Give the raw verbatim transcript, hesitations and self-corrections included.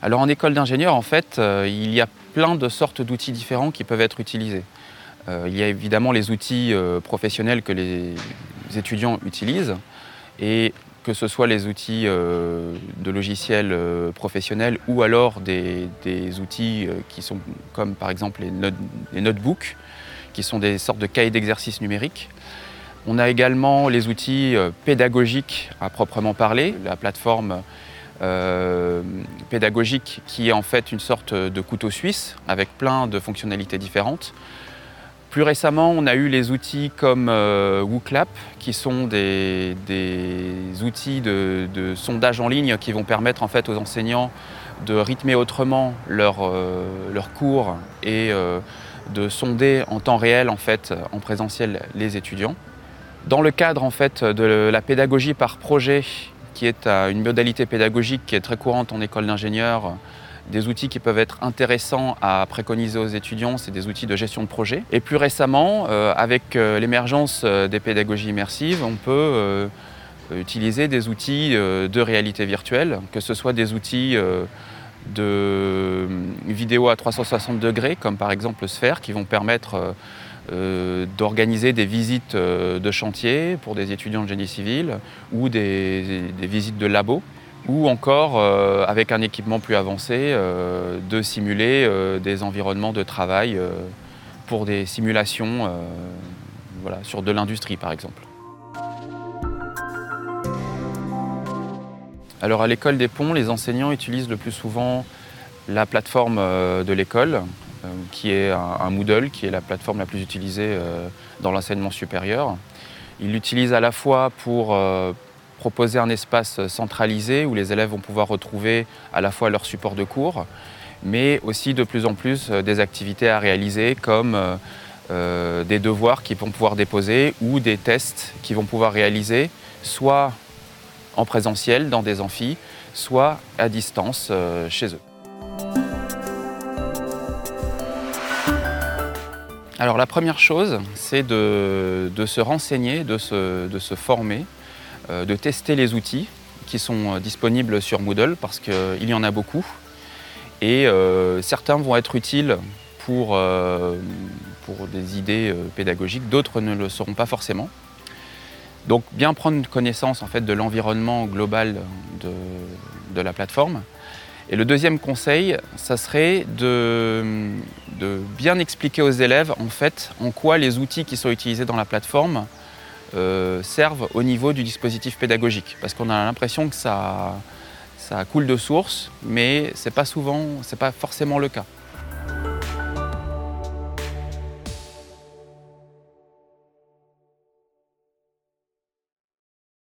Alors en école d'ingénieur, en fait, euh, il y a plein de sortes d'outils différents qui peuvent être utilisés. Euh, il y a évidemment les outils euh, professionnels que les étudiants utilisent, et que ce soit les outils euh, de logiciels euh, professionnels ou alors des, des outils euh, qui sont comme par exemple les, note, les notebooks, qui sont des sortes de cahiers d'exercices numériques. On a également les outils euh, pédagogiques à proprement parler, la plateforme Euh, pédagogique qui est en fait une sorte de couteau suisse avec plein de fonctionnalités différentes. Plus récemment, on a eu les outils comme euh, WooClap qui sont des, des outils de, de sondage en ligne qui vont permettre en fait aux enseignants de rythmer autrement leurs euh, leur cours et euh, de sonder en temps réel en fait en présentiel les étudiants. Dans le cadre en fait de la pédagogie par projet, qui est une modalité pédagogique qui est très courante en école d'ingénieur, des outils qui peuvent être intéressants à préconiser aux étudiants, c'est des outils de gestion de projet. Et plus récemment, euh, avec euh, l'émergence des pédagogies immersives, on peut euh, utiliser des outils euh, de réalité virtuelle, que ce soit des outils euh, de vidéo à trois cent soixante degrés, comme par exemple Sphere, qui vont permettre euh, Euh, d'organiser des visites euh, de chantier pour des étudiants de génie civil ou des, des visites de labo, ou encore euh, avec un équipement plus avancé euh, de simuler euh, des environnements de travail euh, pour des simulations euh, voilà, sur de l'industrie par exemple. Alors à l'école des Ponts, les enseignants utilisent le plus souvent la plateforme euh, de l'école, qui est un, un Moodle, qui est la plateforme la plus utilisée euh, dans l'enseignement supérieur. Ils l'utilisent à la fois pour euh, proposer un espace centralisé où les élèves vont pouvoir retrouver à la fois leur support de cours, mais aussi de plus en plus euh, des activités à réaliser comme euh, euh, des devoirs qu'ils vont pouvoir déposer ou des tests qu'ils vont pouvoir réaliser, soit en présentiel dans des amphis, soit à distance euh, chez eux. Alors la première chose, c'est de, de se renseigner, de se, de se former, euh, de tester les outils qui sont disponibles sur Moodle parce qu'il y en a beaucoup. Et euh, certains vont être utiles pour, euh, pour des idées pédagogiques, d'autres ne le seront pas forcément. Donc bien prendre connaissance en fait, de l'environnement global de, de la plateforme. Et le deuxième conseil, ça serait de, de bien expliquer aux élèves en fait en quoi les outils qui sont utilisés dans la plateforme euh, servent au niveau du dispositif pédagogique. Parce qu'on a l'impression que ça, ça coule de source, mais ce n'est pas souvent, c'est pas forcément le cas.